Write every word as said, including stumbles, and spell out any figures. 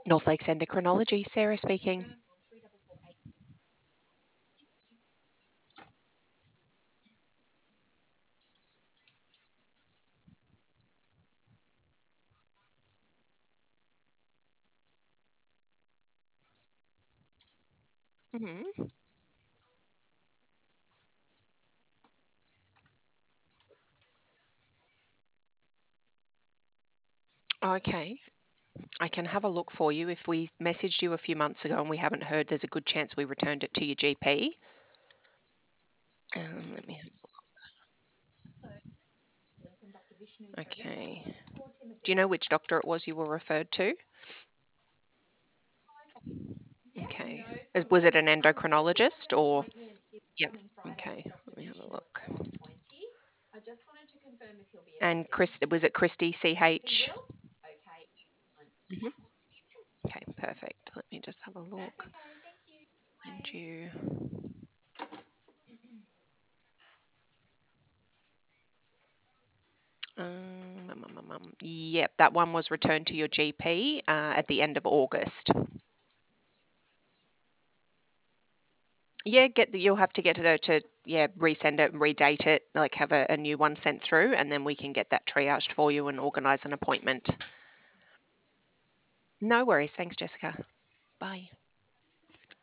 North Lakes Endocrinology, Sarah speaking. Hmm. Okay, I can have a look for you. If we messaged you a few months ago and we haven't heard, there's a good chance we returned it to your G P. Um, let me. Okay. Do you know which doctor it was you were referred to? Okay. Is- Was it an endocrinologist or? Yep. Okay. Let me have a look. And Chris, was it Christy C H? Mhm. Okay, perfect. Let me just have a look. And you. Um, um, um, um, um, yep, that one was returned to your G P uh, at the end of August. Yeah, get the, you'll have to get her to yeah resend it and redate it, like have a, a new one sent through, and then we can get that triaged for you and organise an appointment. No worries. Thanks, Jessica. Bye.